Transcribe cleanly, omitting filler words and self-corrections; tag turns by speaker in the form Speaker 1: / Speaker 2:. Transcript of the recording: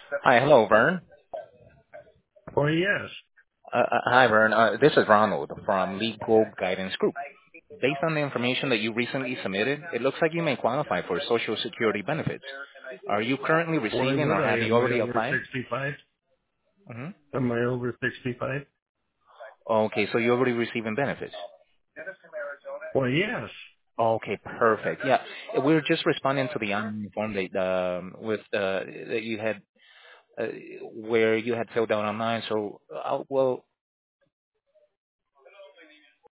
Speaker 1: Hi, hello, Vern.
Speaker 2: Well, yes.
Speaker 1: Hi, Vern. This is Ronald from Legal Guidance Group. Based on the information that you recently submitted, it looks like you may qualify for Social Security benefits. Are you currently
Speaker 2: Why
Speaker 1: receiving
Speaker 2: would
Speaker 1: or
Speaker 2: I?
Speaker 1: have you
Speaker 2: Am I
Speaker 1: already
Speaker 2: over
Speaker 1: applied?
Speaker 2: 65?
Speaker 1: hmm
Speaker 2: Am I over 65?
Speaker 1: Okay, so you're already receiving benefits.
Speaker 2: Well, yes.
Speaker 1: Okay, perfect. Yeah, we're just responding to the online form that that you had where you had filled out online. So,